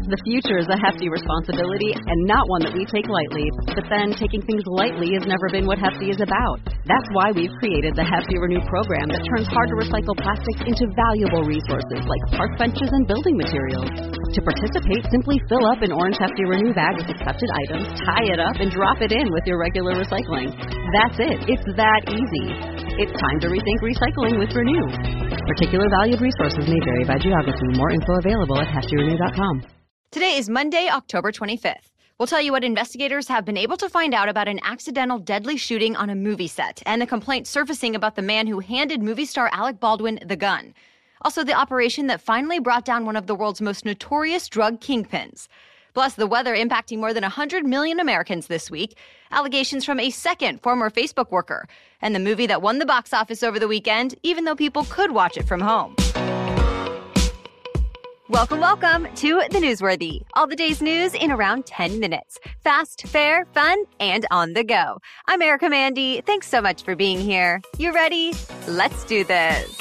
The future is a hefty responsibility and not one that we take lightly. But then, taking things lightly has never been what Hefty is about. That's why we've created the Hefty Renew program that turns hard-to-recycle plastics into valuable resources like park benches and building materials. To participate, simply fill up an orange Hefty Renew bag with accepted items, tie it up, and drop it in with your regular recycling. That's it. It's that easy. It's time to rethink recycling with Renew. Particular valued resources may vary by geography. More info available at heftyrenew.com. Today is Monday, October 25th. We'll tell you what investigators have been able to find out about an accidental deadly shooting on a movie set and the complaint surfacing about the man who handed movie star Alec Baldwin the gun. Also, the operation that finally brought down one of the world's most notorious drug kingpins. Plus, the weather impacting more than 100 million Americans this week, allegations from a second former Facebook worker, and the movie that won the box office over the weekend, even though people could watch it from home. Welcome to The Newsworthy. All the day's news in around 10 minutes. Fast, fair, fun, and on the go. I'm Erica Mandy. Thanks so much for being here. You ready? Let's do this.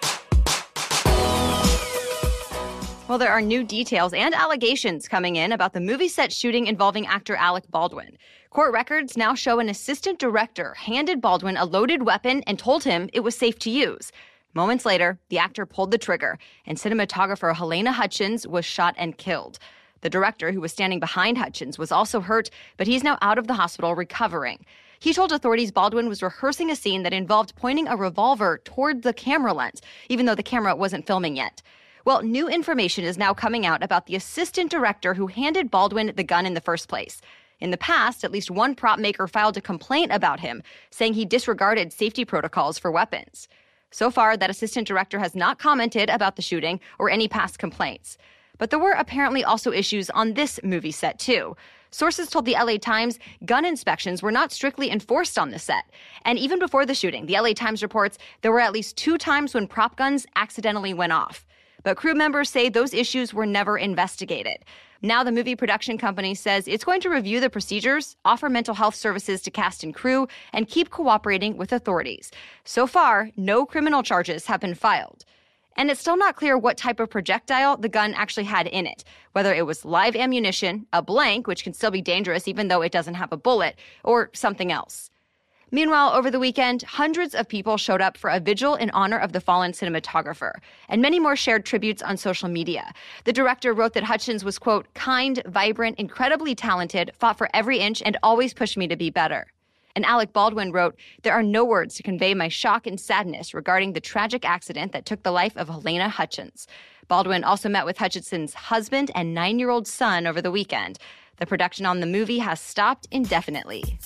Well, there are new details and allegations coming in about the movie set shooting involving actor Alec Baldwin. Court records now show an assistant director handed Baldwin a loaded weapon and told him it was safe to use. Moments later, the actor pulled the trigger, and cinematographer Halyna Hutchins was shot and killed. The director, who was standing behind Hutchins, was also hurt, but he's now out of the hospital recovering. He told authorities Baldwin was rehearsing a scene that involved pointing a revolver toward the camera lens, even though the camera wasn't filming yet. Well, new information is now coming out about the assistant director who handed Baldwin the gun in the first place. In the past, at least one prop maker filed a complaint about him, saying he disregarded safety protocols for weapons. So far, that assistant director has not commented about the shooting or any past complaints. But there were apparently also issues on this movie set, too. Sources told the LA Times gun inspections were not strictly enforced on the set. And even before the shooting, the LA Times reports there were at least 2 times when prop guns accidentally went off. But crew members say those issues were never investigated. Now the movie production company says it's going to review the procedures, offer mental health services to cast and crew, and keep cooperating with authorities. So far, no criminal charges have been filed. And it's still not clear what type of projectile the gun actually had in it, whether it was live ammunition, a blank, which can still be dangerous even though it doesn't have a bullet, or something else. Meanwhile, over the weekend, hundreds of people showed up for a vigil in honor of the fallen cinematographer, and many more shared tributes on social media. The director wrote that Hutchins was, quote, kind, vibrant, incredibly talented, fought for every inch, and always pushed me to be better. And Alec Baldwin wrote, there are no words to convey my shock and sadness regarding the tragic accident that took the life of Halyna Hutchins. Baldwin also met with Hutchinson's husband and 9-year-old son over the weekend. The production on the movie has stopped indefinitely.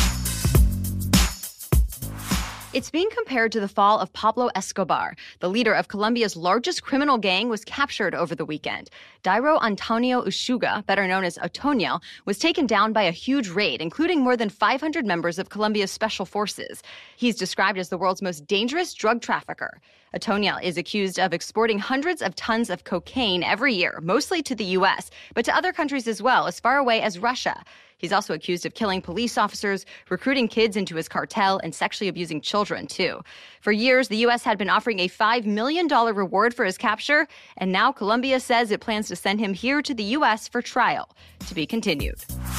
It's being compared to the fall of Pablo Escobar. The leader of Colombia's largest criminal gang was captured over the weekend. Dairo Antonio Usuga, better known as Otoño, was taken down by a huge raid, including more than 500 members of Colombia's special forces. He's described as the world's most dangerous drug trafficker. Otoño is accused of exporting hundreds of tons of cocaine every year, mostly to the U.S., but to other countries as well, as far away as Russia. He's also accused of killing police officers, recruiting kids into his cartel, and sexually abusing children, too. For years, the U.S. had been offering a $5 million reward for his capture, and now Colombia says it plans to send him here to the U.S. for trial. To be continued.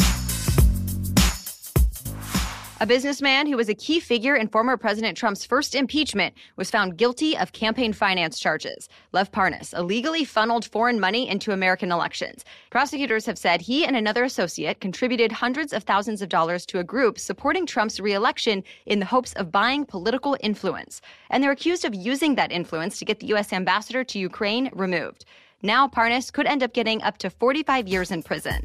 A businessman who was a key figure in former President Trump's first impeachment was found guilty of campaign finance charges. Lev Parnas illegally funneled foreign money into American elections. Prosecutors have said he and another associate contributed hundreds of thousands of dollars to a group supporting Trump's re-election in the hopes of buying political influence. And they're accused of using that influence to get the U.S. ambassador to Ukraine removed. Now Parnas could end up getting up to 45 years in prison.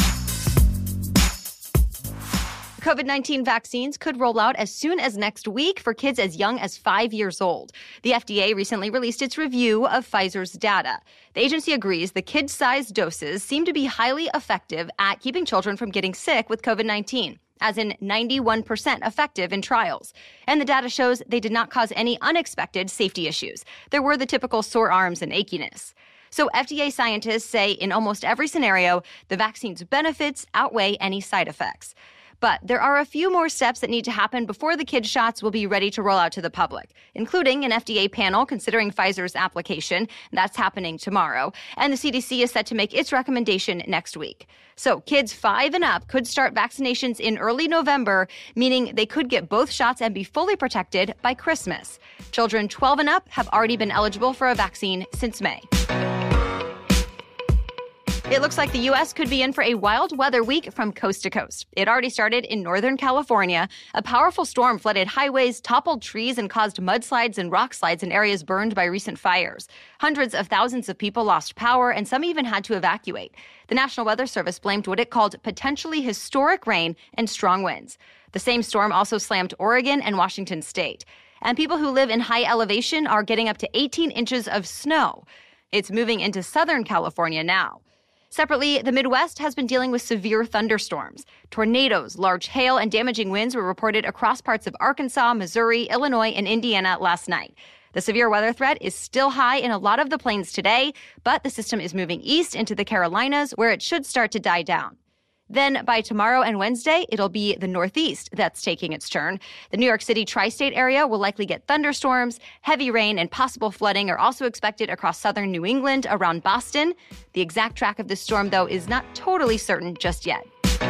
COVID-19 vaccines could roll out as soon as next week for kids as young as 5 years old. The FDA recently released its review of Pfizer's data. The agency agrees the kid-sized doses seem to be highly effective at keeping children from getting sick with COVID-19, as in 91% effective in trials. And the data shows they did not cause any unexpected safety issues. There were the typical sore arms and achiness. So FDA scientists say in almost every scenario, the vaccine's benefits outweigh any side effects. But there are a few more steps that need to happen before the kids' shots will be ready to roll out to the public, including an FDA panel considering Pfizer's application. That's happening tomorrow. And the CDC is set to make its recommendation next week. So kids 5 and up could start vaccinations in early November, meaning they could get both shots and be fully protected by Christmas. Children 12 and up have already been eligible for a vaccine since May. It looks like the U.S. could be in for a wild weather week from coast to coast. It already started in Northern California. A powerful storm flooded highways, toppled trees, and caused mudslides and rock slides in areas burned by recent fires. Hundreds of thousands of people lost power, and some even had to evacuate. The National Weather Service blamed what it called potentially historic rain and strong winds. The same storm also slammed Oregon and Washington state. And people who live in high elevation are getting up to 18 inches of snow. It's moving into Southern California now. Separately, the Midwest has been dealing with severe thunderstorms. Tornadoes, large hail, and damaging winds were reported across parts of Arkansas, Missouri, Illinois, and Indiana last night. The severe weather threat is still high in a lot of the plains today, but the system is moving east into the Carolinas, where it should start to die down. Then by tomorrow and Wednesday, it'll be the Northeast that's taking its turn. The New York City tri-state area will likely get thunderstorms. Heavy rain and possible flooding are also expected across southern New England around Boston. The exact track of this storm, though, is not totally certain just yet.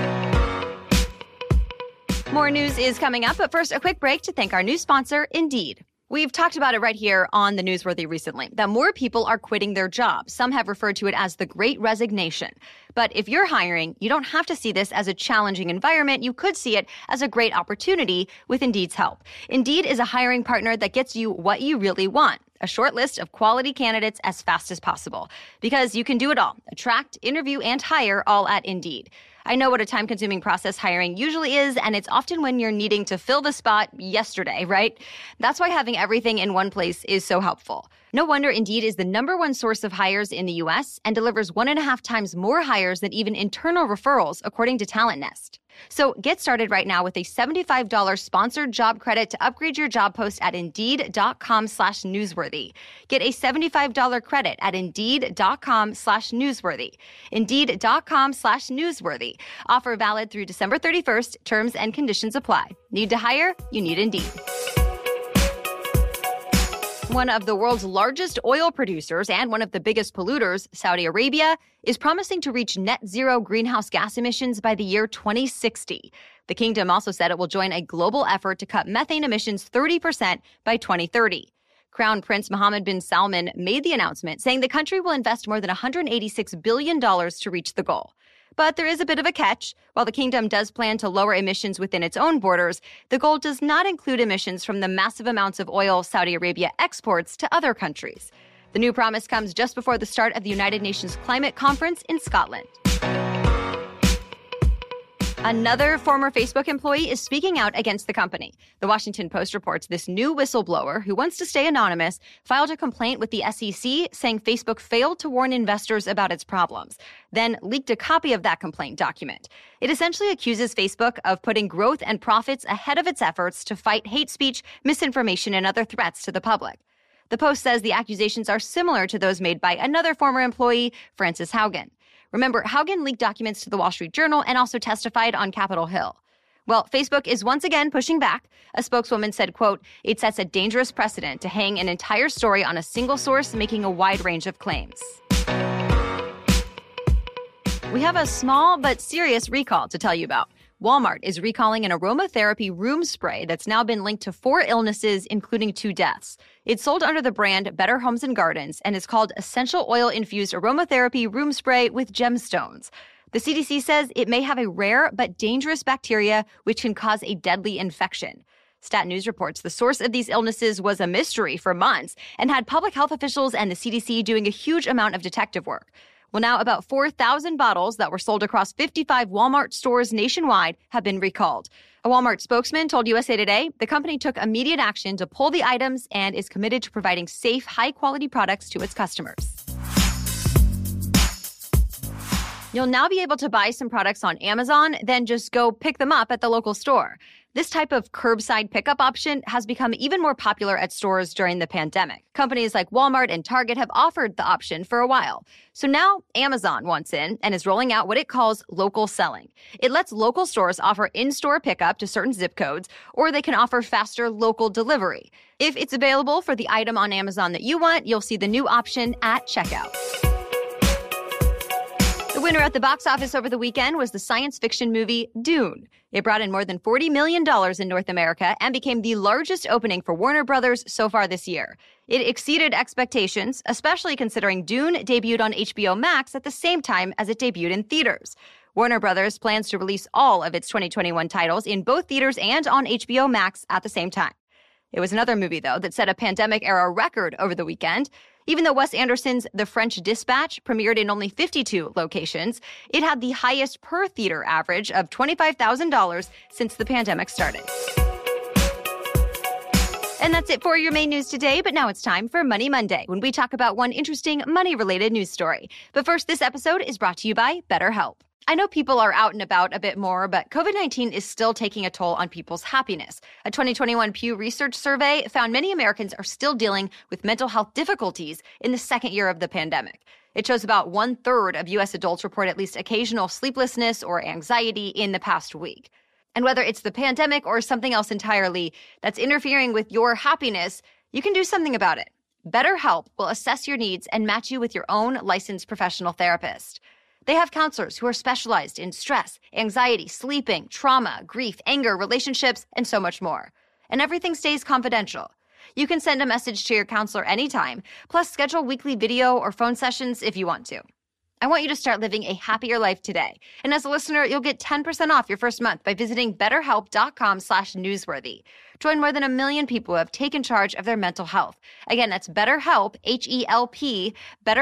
More news is coming up, but first, a quick break to thank our new sponsor, Indeed. We've talked about it right here on The Newsworthy recently, that more people are quitting their jobs. Some have referred to it as the Great Resignation. But if you're hiring, you don't have to see this as a challenging environment. You could see it as a great opportunity with Indeed's help. Indeed is a hiring partner that gets you what you really want. A short list of quality candidates as fast as possible. Because you can do it all. Attract, interview, and hire all at Indeed. I know what a time-consuming process hiring usually is, and it's often when you're needing to fill the spot yesterday, right? That's why having everything in one place is so helpful. No wonder Indeed is the #1 source of hires in the U.S. and delivers 1.5 times more hires than even internal referrals, according to Talent Nest. So get started right now with a $75 sponsored job credit to upgrade your job post at Indeed.com/newsworthy. Get a $75 credit at Indeed.com/newsworthy. Indeed.com/newsworthy. Offer valid through December 31st. Terms and conditions apply. Need to hire? You need Indeed. One of the world's largest oil producers and one of the biggest polluters, Saudi Arabia, is promising to reach net zero greenhouse gas emissions by the year 2060. The kingdom also said it will join a global effort to cut methane emissions 30% by 2030. Crown Prince Mohammed bin Salman made the announcement, saying the country will invest more than $186 billion to reach the goal. But there is a bit of a catch. While the kingdom does plan to lower emissions within its own borders, the goal does not include emissions from the massive amounts of oil Saudi Arabia exports to other countries. The new promise comes just before the start of the United Nations Climate Conference in Scotland. Another former Facebook employee is speaking out against the company. The Washington Post reports this new whistleblower, who wants to stay anonymous, filed a complaint with the SEC saying Facebook failed to warn investors about its problems, then leaked a copy of that complaint document. It essentially accuses Facebook of putting growth and profits ahead of its efforts to fight hate speech, misinformation, and other threats to the public. The Post says the accusations are similar to those made by another former employee, Frances Haugen. Remember, Haugen leaked documents to the Wall Street Journal and also testified on Capitol Hill. Well, Facebook is once again pushing back. A spokeswoman said, quote, "It sets a dangerous precedent to hang an entire story on a single source, making a wide range of claims." We have a small but serious recall to tell you about. Walmart is recalling an aromatherapy room spray that's now been linked to 4 illnesses, including 2 deaths. It's sold under the brand Better Homes and Gardens and is called Essential Oil-Infused Aromatherapy Room Spray with Gemstones. The CDC says it may have a rare but dangerous bacteria which can cause a deadly infection. Stat News reports the source of these illnesses was a mystery for months and had public health officials and the CDC doing a huge amount of detective work. Well, now about 4,000 bottles that were sold across 55 Walmart stores nationwide have been recalled. A Walmart spokesman told USA Today the company took immediate action to pull the items and is committed to providing safe, high-quality products to its customers. You'll now be able to buy some products on Amazon, then just go pick them up at the local store. This type of curbside pickup option has become even more popular at stores during the pandemic. Companies like Walmart and Target have offered the option for a while. So now Amazon wants in and is rolling out what it calls local selling. It lets local stores offer in-store pickup to certain zip codes, or they can offer faster local delivery. If it's available for the item on Amazon that you want, you'll see the new option at checkout. The winner at the box office over the weekend was the science fiction movie Dune. It brought in more than $40 million in North America and became the largest opening for Warner Brothers so far this year. It exceeded expectations, especially considering Dune debuted on HBO Max at the same time as it debuted in theaters. Warner Brothers plans to release all of its 2021 titles in both theaters and on HBO Max at the same time. It was another movie, though, that set a pandemic-era record over the weekend. Even though Wes Anderson's The French Dispatch premiered in only 52 locations, it had the highest per-theater average of $25,000 since the pandemic started. And that's it for your main news today, but now it's time for Money Monday, when we talk about one interesting money-related news story. But first, this episode is brought to you by BetterHelp. I know people are out and about a bit more, but COVID-19 is still taking a toll on people's happiness. A 2021 Pew Research survey found many Americans are still dealing with mental health difficulties in the second year of the pandemic. It shows about 1/3 of U.S. adults report at least occasional sleeplessness or anxiety in the past week. And whether it's the pandemic or something else entirely that's interfering with your happiness, you can do something about it. BetterHelp will assess your needs and match you with your own licensed professional therapist. They have counselors who are specialized in stress, anxiety, sleeping, trauma, grief, anger, relationships, and so much more. And everything stays confidential. You can send a message to your counselor anytime, plus schedule weekly video or phone sessions if you want to. I want you to start living a happier life today. And as a listener, you'll get 10% off your first month by visiting betterhelp.com/newsworthy. Join more than 1 million people who have taken charge of their mental health. Again, that's BetterHelp, H-E-L-P,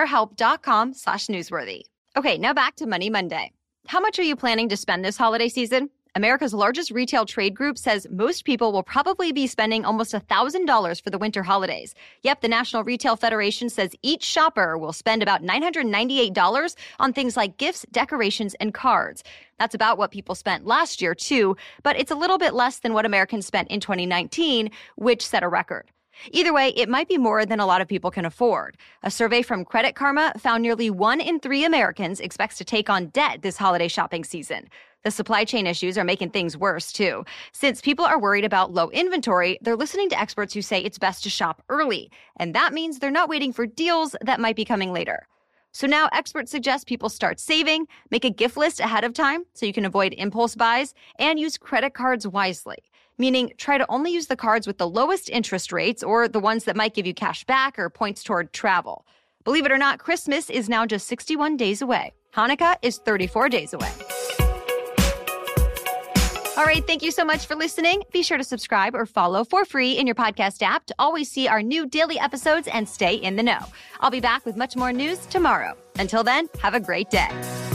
betterhelp.com/newsworthy. Okay, now back to Money Monday. How much are you planning to spend this holiday season? America's largest retail trade group says most people will probably be spending almost $1,000 for the winter holidays. Yep, the National Retail Federation says each shopper will spend about $998 on things like gifts, decorations, and cards. That's about what people spent last year, too, but it's a little bit less than what Americans spent in 2019, which set a record. Either way, it might be more than a lot of people can afford. A survey from Credit Karma found nearly 1 in 3 Americans expects to take on debt this holiday shopping season. The supply chain issues are making things worse, too. Since people are worried about low inventory, they're listening to experts who say it's best to shop early. And that means they're not waiting for deals that might be coming later. So now experts suggest people start saving, make a gift list ahead of time so you can avoid impulse buys, and use credit cards wisely. Meaning try to only use the cards with the lowest interest rates or the ones that might give you cash back or points toward travel. Believe it or not, Christmas is now just 61 days away. Hanukkah is 34 days away. All right, thank you so much for listening. Be sure to subscribe or follow for free in your podcast app to always see our new daily episodes and stay in the know. I'll be back with much more news tomorrow. Until then, have a great day.